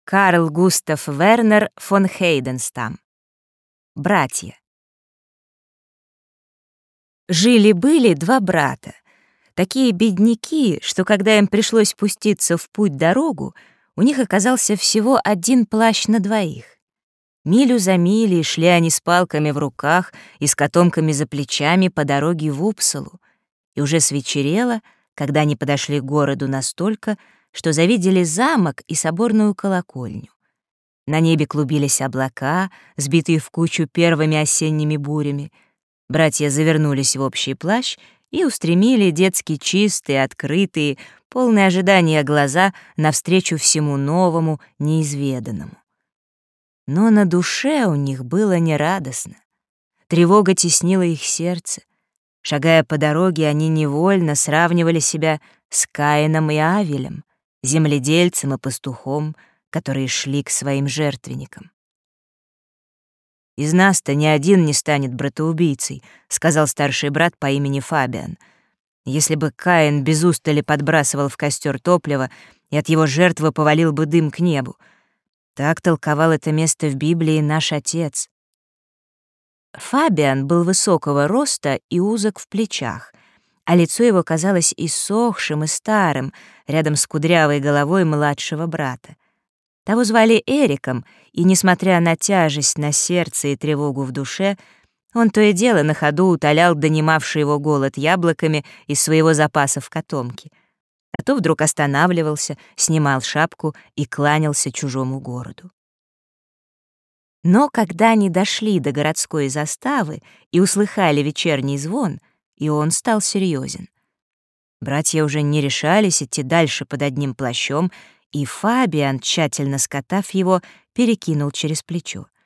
Карл Густав Вернер фон Хейденстам. Братья. Жили-были два брата. Такие бедняки, что когда им пришлось пуститься в путь-дорогу, у них оказался всего один плащ на двоих. Милю за милей шли они с палками в руках и с котомками за плечами по дороге в Упсалу. И уже свечерело, когда они подошли к городу настолько, что завидели замок и соборную колокольню. На небе клубились облака, сбитые в кучу первыми осенними бурями. Братья завернулись в общий плащ и устремили детски чистые, открытые, полные ожидания глаза навстречу всему новому, неизведанному. Но на душе у них было нерадостно. Тревога теснила их сердце. Шагая по дороге, они невольно сравнивали себя с Каином и Авелем, земледельцем и пастухом, которые шли к своим жертвенникам. «Из нас-то ни один не станет братоубийцей», — сказал старший брат по имени Фабиан. «Если бы Каин без устали подбрасывал в костер топливо, и от его жертвы повалил бы дым к небу. Так толковал это место в Библии наш отец». Фабиан был высокого роста и узок в плечах, а лицо его казалось иссохшим и старым рядом с кудрявой головой младшего брата. Того звали Эриком, и, несмотря на тяжесть на сердце и тревогу в душе, он то и дело на ходу утолял донимавший его голод яблоками из своего запаса в котомке, а то вдруг останавливался, снимал шапку и кланялся чужому городу. Но когда они дошли до городской заставы и услыхали вечерний звон, и он стал серьезен. Братья уже не решались идти дальше под одним плащом, и Фабиан, тщательно скотав его, перекинул через плечо.